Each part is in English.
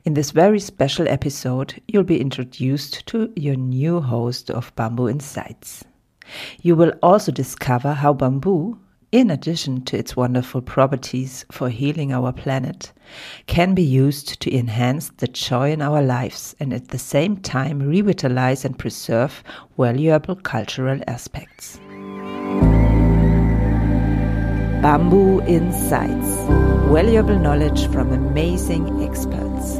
In this very special episode, you'll be introduced to your new host of Bamboo Insights. You will also discover how bamboo, in addition to its wonderful properties for healing our planet, can be used to enhance the joy in our lives and at the same time revitalize and preserve valuable cultural aspects. Bamboo Insights. Valuable knowledge from amazing experts.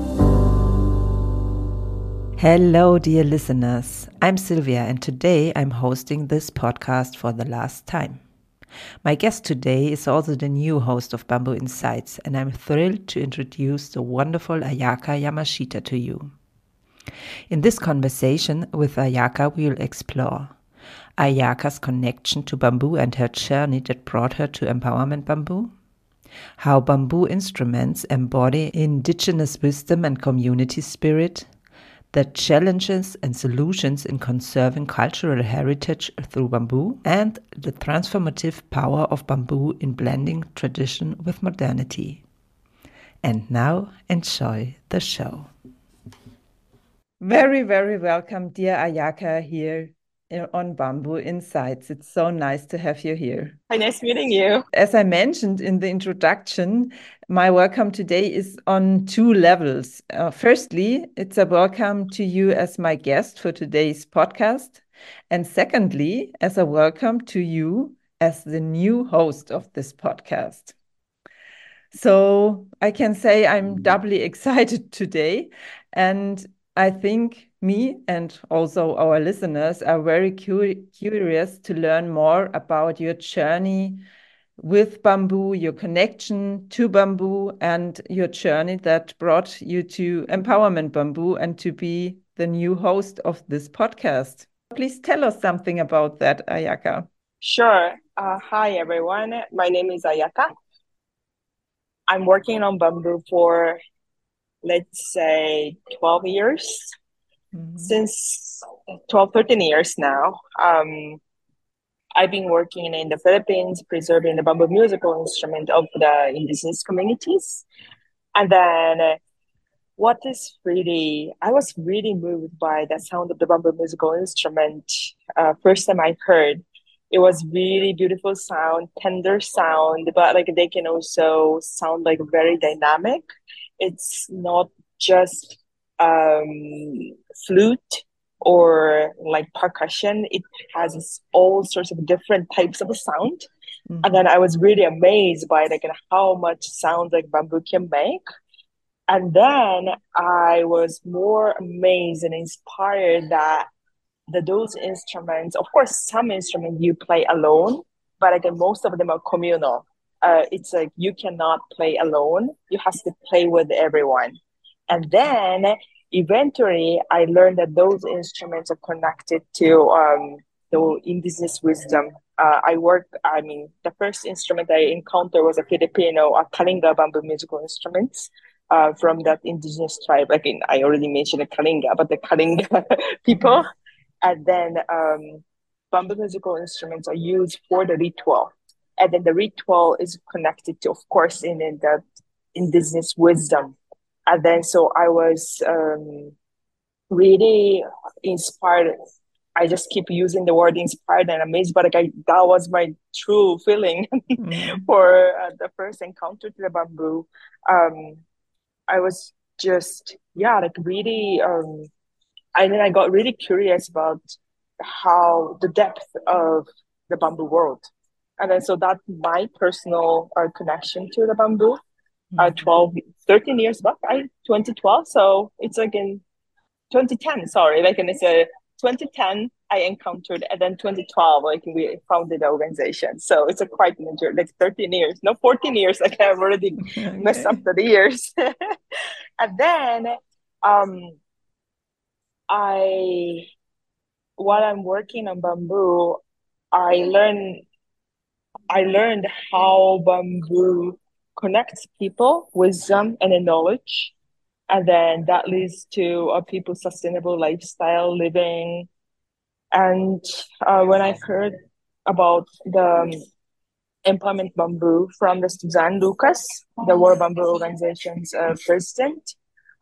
Hello, dear listeners. I'm Sylvia, and today I'm hosting this podcast for the last time. My guest today is also the new host of Bamboo Insights, and I'm thrilled to introduce the wonderful Ayaka Yamashita to you. In this conversation with Ayaka, we will explore Ayaka's connection to bamboo and her journey that brought her to Empowerment Bamboo, how bamboo instruments embody indigenous wisdom and community spirit, the challenges and solutions in conserving cultural heritage through bamboo, and the transformative power of bamboo in blending tradition with modernity. And now, enjoy the show. Very, very welcome, dear Ayaka, here on Bamboo Insights. It's so nice to have you here. Hi, nice meeting you. As I mentioned in the introduction, my welcome today is on two levels. Firstly, it's a welcome to you as my guest for today's podcast. And secondly, as a welcome to you as the new host of this podcast. So I can say I'm doubly excited today. And I think me and also our listeners are very curious to learn more about your journey with bamboo, your connection to bamboo, and your journey that brought you to Empowerment Bamboo and to be the new host of this podcast. Please tell us something about that, Ayaka. Sure. Hi, everyone. My name is Ayaka. I'm working on bamboo for, let's say, 12 years. Since 12, 13 years now. I've been working in the Philippines, preserving the bamboo musical instrument of the indigenous communities. And then I was really moved by the sound of the bamboo musical instrument. First time I heard, it was really beautiful sound, tender sound, but like they can also sound like very dynamic. It's not just flute or like percussion. It has all sorts of different types of sound. And then I was really amazed by like how much sound like bamboo can make. And then I was more amazed and inspired that those instruments, of course, some instruments you play alone, but again, most of them are communal. It's like you cannot play alone. You have to play with everyone. And then eventually I learned that those instruments are connected to the indigenous wisdom. The first instrument I encountered was a Kalinga bamboo musical instruments from that indigenous tribe. Again, I already mentioned the Kalinga, but the Kalinga people. And then bamboo musical instruments are used for the ritual. And then the ritual is connected to, of course, in the indigenous wisdom. And then so I was really inspired. I just keep using the word inspired and amazed, but that was my true feeling for the first encounter to the bamboo. I was just, really, and then I got really curious about how the depth of the bamboo world. And then so that's my personal connection to the bamboo. 13 years back, 2012. So it's like in 2010, sorry, like and it's a 2010 I encountered, and then 2012 like we founded the organization. So it's a quite major, like 13 years, no 14 years. Like I've already messed up the years. And then while I'm working on bamboo, I learned how bamboo connects people, wisdom, and knowledge. And then that leads to a people's sustainable lifestyle living. And when I heard about the Empowerment Bamboo from the Suzanne Lucas, the World Bamboo Organization's president,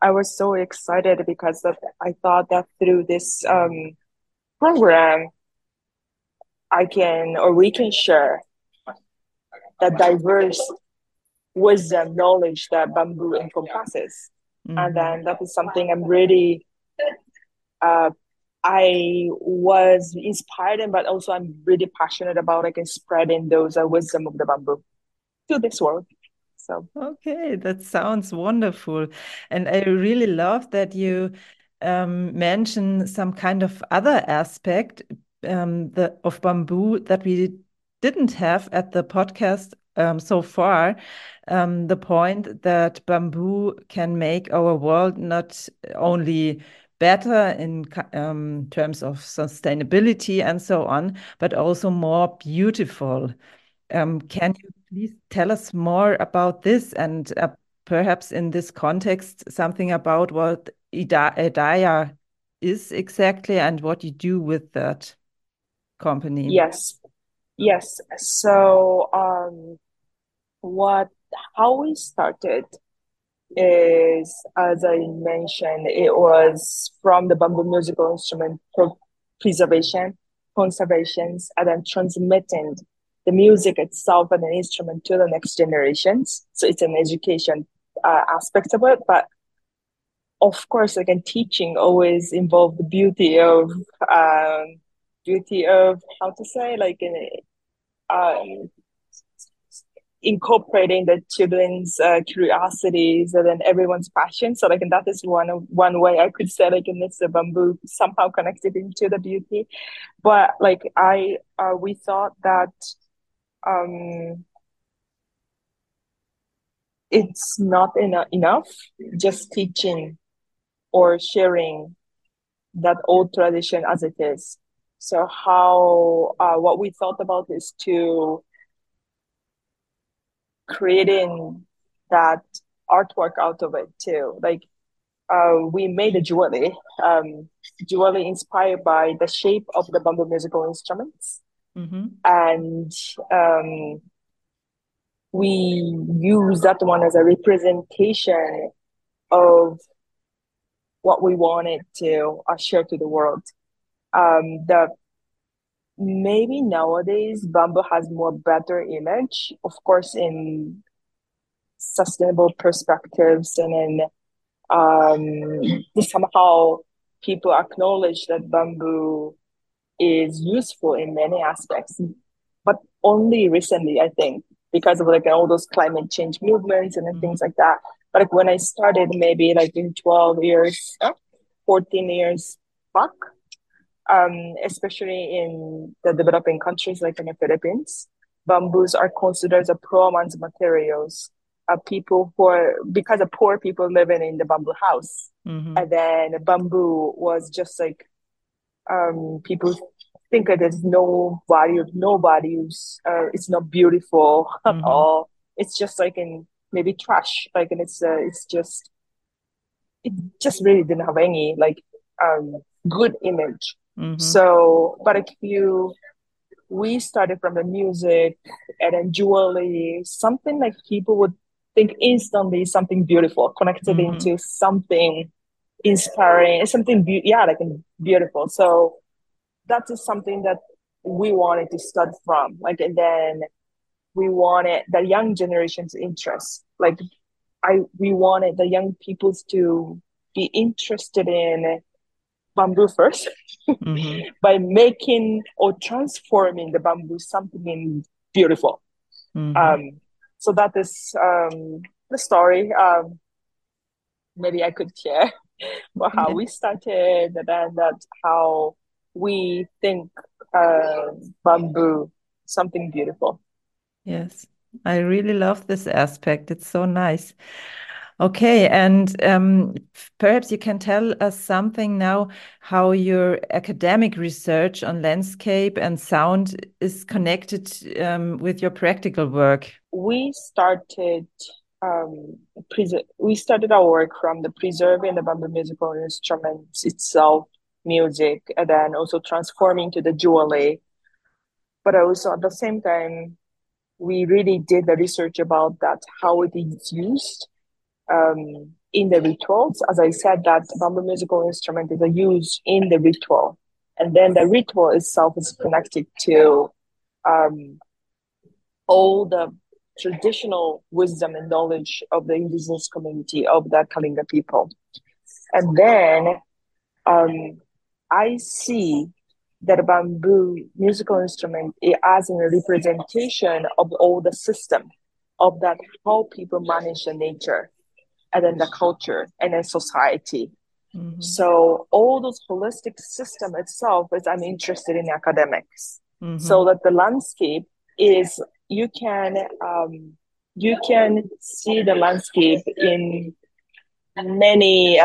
I was so excited because that I thought that through this program, I can or we can share the diverse wisdom, knowledge that bamboo encompasses. And Mm-hmm. then that is something I'm really, uh, I was inspired in, but also I'm really passionate about like in spreading those wisdom of the bamboo to this world. So Okay, that sounds wonderful. And I really love that you mention some kind of other aspect of bamboo that we didn't have at the podcast so far. The point that bamboo can make our world not only better in terms of sustainability and so on, but also more beautiful. Can you please tell us more about this and perhaps in this context, something about what Idaya is exactly and what you do with that company? yes, yes. So what how we started is, as I mentioned, it was from the bamboo musical instrument preservation, conservations, and then transmitting the music itself and the instrument to the next generations. So it's an education aspect of it, but of course, again, teaching always involved the beauty of how to say like um, incorporating the children's curiosities and then everyone's passion. So like, and that is one way I could say like, and it's the bamboo somehow connected into the beauty. But like we thought that um, it's not enough just teaching or sharing that old tradition as it is. So how what we thought about is to creating that artwork out of it too. Like we made a jewelry inspired by the shape of the bamboo musical instruments, Mm-hmm. and we use that one as a representation of what we wanted to share to the world. The maybe nowadays bamboo has more better image, of course, in sustainable perspectives and in somehow people acknowledge that bamboo is useful in many aspects, but only recently, I think, because of like all those climate change movements and Mm-hmm. things like that. But like when I started, maybe like in 12 years, 14 years back, especially in the developing countries like in the Philippines, bamboos are considered as a pro-man's materials. People who are because of poor people living in the bamboo house, Mm-hmm. and then bamboo was just like people think that there's no value, no values. It's not beautiful at Mm-hmm. all. It's just like in maybe trash, like, and it's just it just really didn't have any like good image. Mm-hmm. So, but if you we started from the music and then jewelry, something like people would think instantly something beautiful connected Mm-hmm. into something inspiring, something yeah, like beautiful. So that is something that we wanted to start from. Like, and then we wanted the young generation's interest. Like, we wanted the young peoples to be interested in bamboo first Mm-hmm. by making or transforming the bamboo something beautiful. Mm-hmm. Um, so that is the story. Maybe I could share about how Yeah. we started and then that how we think uh, bamboo something beautiful. Yes. I really love this aspect. It's so nice. Okay, and perhaps you can tell us something now how your academic research on landscape and sound is connected with your practical work. We started we started our work from the preserving the bamboo musical instruments itself, music, and then also transforming to the jewelry. But also at the same time, we really did the research about that, how it is used, in the rituals. As I said, that bamboo musical instrument is used in the ritual, and then the ritual itself is connected to all the traditional wisdom and knowledge of the indigenous community of the Kalinga people. And then I see that a bamboo musical instrument as a representation of all the system of that, how people manage the nature and then the culture and then society. Mm-hmm. So all those holistic system itself is I'm interested in academics. Mm-hmm. So that the landscape is you can see the landscape in many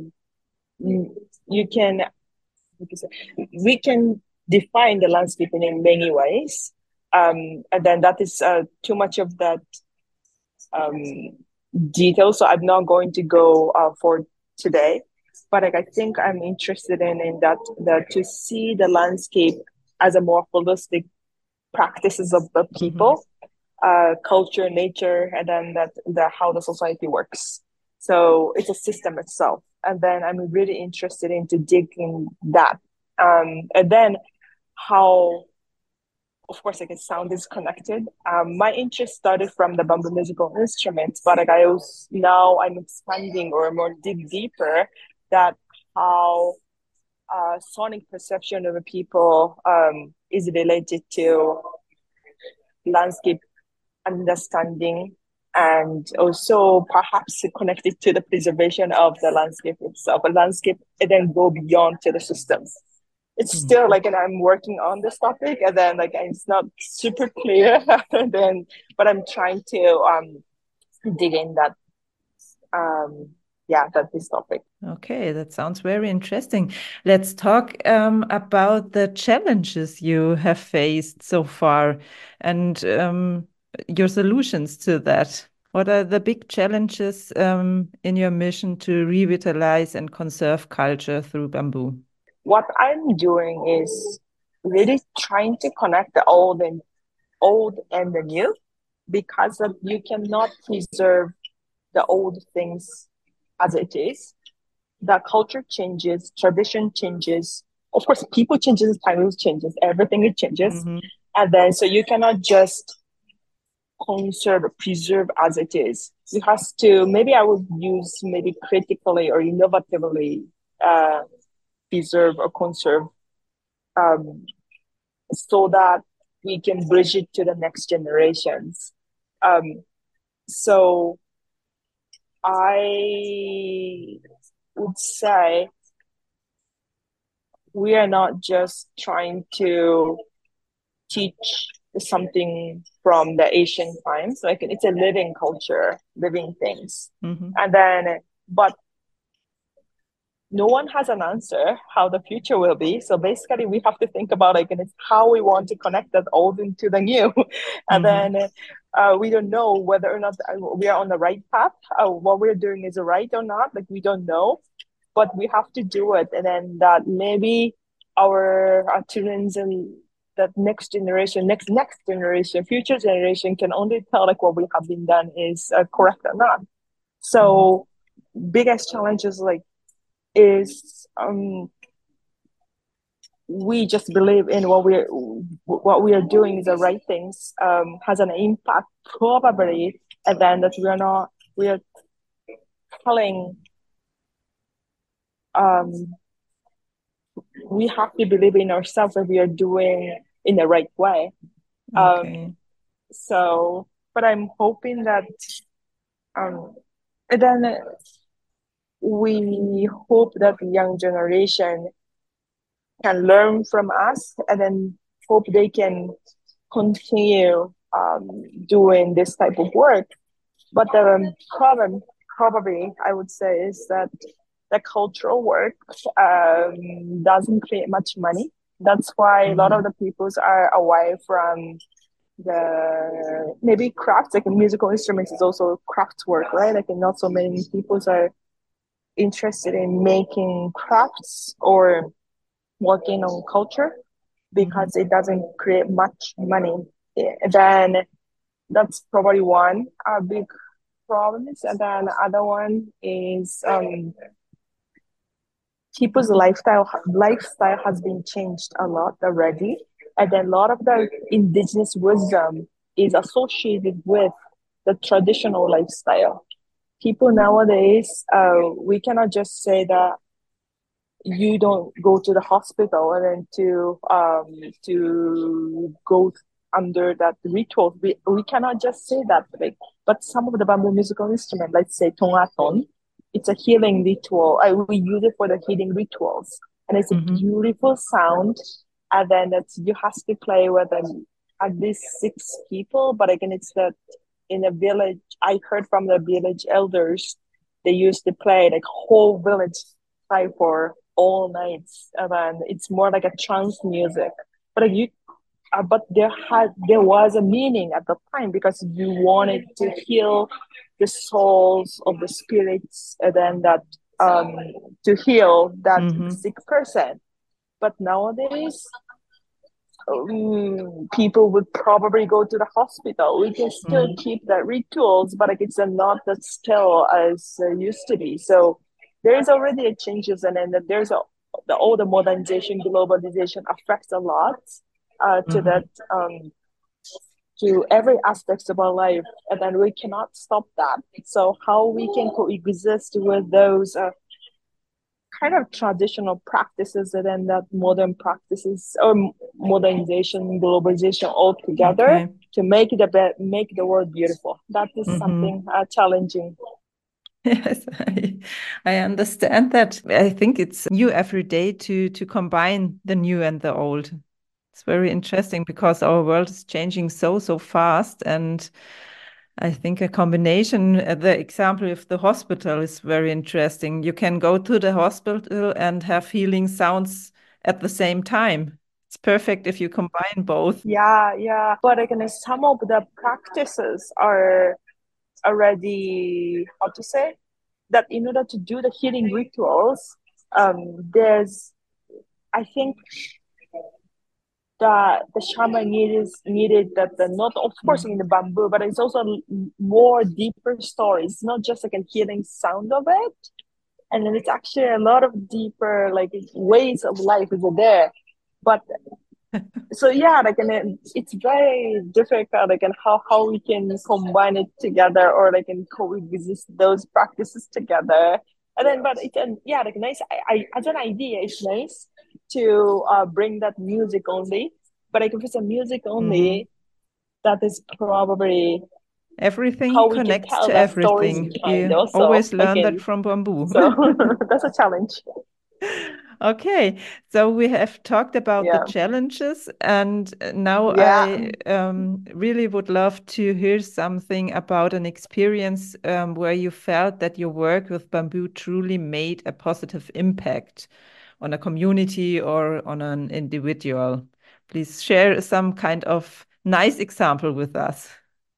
we can define the landscape in many ways, and then that is too much of that detail, so I'm not going to go for today. But like, I think I'm interested in that to see the landscape as a more holistic practices of the people, culture, nature, and then how the society works. So it's a system itself. And then I'm really interested into digging that. And then how, of course, like sound is connected. My interest started from the bamboo musical instruments, but like now I'm expanding or more dig deeper that how sonic perception of the people is related to landscape understanding, and also perhaps connected to the preservation of the landscape itself. A landscape and then go beyond to the systems. It's still like, and I'm working on this topic, and then like it's not super clear. But I'm trying to dig in that. That's this topic. Okay, that sounds very interesting. Let's talk about the challenges you have faced so far and your solutions to that. What are the big challenges in your mission to revitalize and conserve culture through bamboo? What I'm doing is really trying to connect the old and the new, because you cannot preserve the old things as it is. The culture changes, tradition changes. Of course, people changes, time changes, everything changes. And then, so you cannot just preserve as it is. You have to, maybe I would use maybe critically or innovatively preserve or conserve so that we can bridge it to the next generations. So I would say we are not just trying to teach something from the ancient times. Like, it's a living culture, living things. And then, but no one has an answer how the future will be. So basically we have to think about like, and it's how we want to connect that old into the new. And then we don't know whether or not we are on the right path. What we're doing is right or not. Like, we don't know, but we have to do it. And then that maybe our children and that next generation, future generation can only tell like what we have been done is correct or not. So biggest challenge is we just believe in what we are doing is the right things, has an impact probably, and then that we are telling we have to believe in ourselves that we are doing in the right way. So, but I'm hoping that and then we hope that the young generation can learn from us, and then hope they can continue doing this type of work. But the problem, probably, I would say, is that the cultural work doesn't create much money. That's why a lot of the peoples are away from the maybe crafts, like musical instruments is also craft work, right? Like, not so many peoples are interested in making crafts or working on culture because it doesn't create much money. Then that's probably one big problems, and then the other one is people's lifestyle has been changed a lot already, and then a lot of the indigenous wisdom is associated with the traditional lifestyle. People nowadays, we cannot just say that you don't go to the hospital and then to go under that ritual. We cannot just say that, like, but some of the bamboo musical instrument, let's say tongaton, it's a healing ritual. We use it for the healing rituals, and it's a beautiful sound. And then you have to play with at least 6 people. But again, it's that in a village. I heard from the village elders, they used to play like whole village play for all nights, and then it's more like a trance music. But like but there was a meaning at the time because you wanted to heal the souls of the spirits, and then that to heal that sick person. But nowadays, people would probably go to the hospital. We can still keep the rituals, but like it's not that still as used to be. So there is already a changes, and then all the modernization, globalization affects a lot to that to every aspects of our life, and then we cannot stop that. So how we can coexist with those kind of traditional practices and then that modern practices or modernization, globalization all together to make the world beautiful. That is something challenging. Yes, I understand that. I think it's new every day to combine the new and the old. It's very interesting because our world is changing so fast, and I think a combination, the example of the hospital is very interesting. You can go to the hospital and have healing sounds at the same time. It's perfect if you combine both. Yeah. But again, some of the practices are already, how to say, that in order to do the healing rituals, there's, I think, the shaman needed that the not of course in the bamboo, but it's also more deeper stories. It's not just like a healing sound of it, and then it's actually a lot of deeper like ways of life is there. But so yeah, like and it's very difficult like and how we can combine it together or like and coexist those practices together. And then but it's yeah, like nice. I as an idea it's nice to bring that music only, but like if it's a music only, that is probably everything how we can connects tell to that stories everything. behind You also always learn that again. from bamboo. So that's a challenge. Okay, so we have talked about the Yeah. challenges, and now Yeah. I really would love to hear something about an experience where you felt that your work with bamboo truly made a positive impact on a community or on an individual. Please share some kind of nice example with us.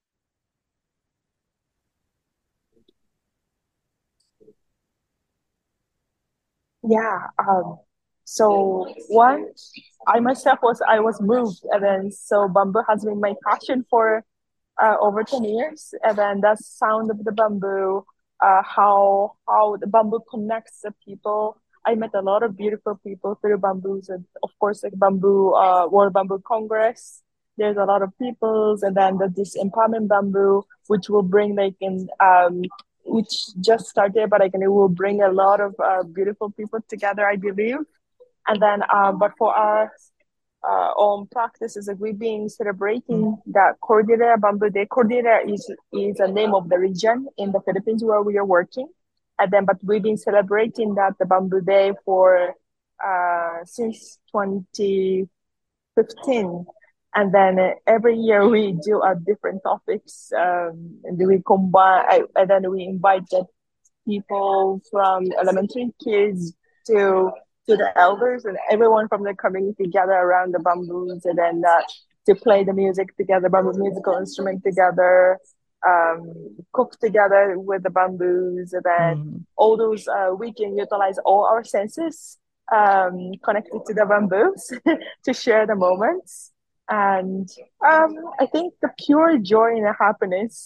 Yeah. So one, I was moved, and then so bamboo has been my passion for over 10 years, and then that sound of the bamboo, how the bamboo connects the people. I met a lot of beautiful people through bamboos, and of course, like bamboo, World Bamboo Congress. There's a lot of peoples, and then this empowerment bamboo, which will bring like in which just started, but like and it will bring a lot of beautiful people together, I believe. And then, but for our own practices, like we've been celebrating that Cordillera Bamboo Day. Cordillera is a name of the region in the Philippines where we are working. And then, but we've been celebrating that the Bamboo Day for since 2015. And then every year we do different topics, and then we combine, and then we invite people from elementary kids to to the elders and everyone from the community gather around the bamboos, and then to play the music together, bamboo musical instrument together, cook together with the bamboos, and then all those we can utilize all our senses connected to the bamboos to share the moments. And I think the pure joy and happiness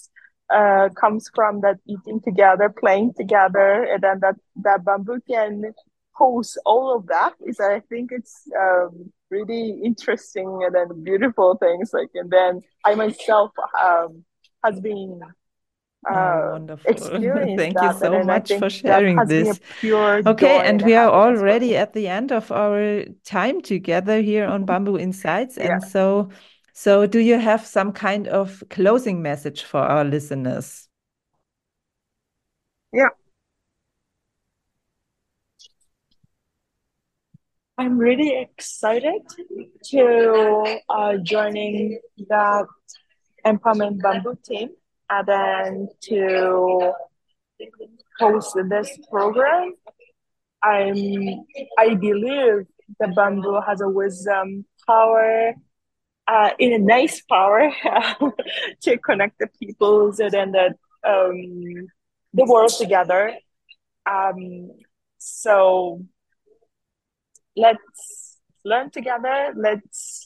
comes from that eating together, playing together, and then that bamboo can host all of that. Is I think it's really interesting and then beautiful things. Like, and then I myself has been Oh, wonderful. experienced Thank you that, and so then I much think for that sharing has been a this. pure Okay, joy and and a we are happiness for me. already at the end of our time together here on Bamboo Insights. Yeah, And so do you have some kind of closing message for our listeners? yeah. I'm really excited to joining that Empowerment Bamboo team and then to host this program. I'm I believe the bamboo has a wisdom power, in a nice power to connect the peoples and then the world together. Um, so let's learn together. Let's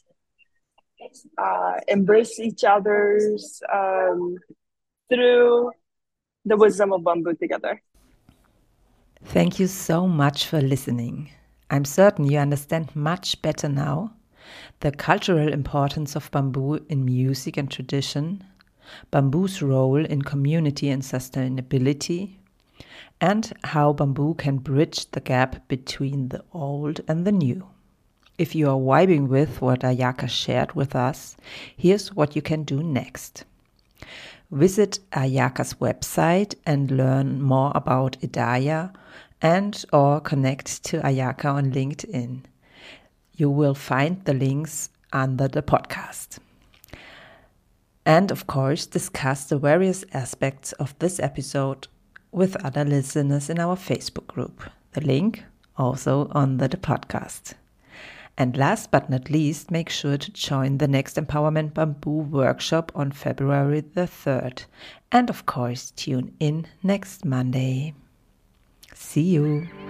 embrace each other's through the wisdom of bamboo together. Thank you so much for listening. I'm certain you understand much better now the cultural importance of bamboo in music and tradition, bamboo's role in community and sustainability, and how bamboo can bridge the gap between the old and the new. If you are vibing with what Ayaka shared with us, here's what you can do next. Visit Ayaka's website and learn more about Idaya and or connect to Ayaka on LinkedIn. You will find the links under the podcast. And of course, discuss the various aspects of this episode with other listeners in our Facebook group. The link also under the podcast. And last but not least, make sure to join the next Empowerment Bamboo workshop on February the 3rd. And of course, tune in next Monday. See you.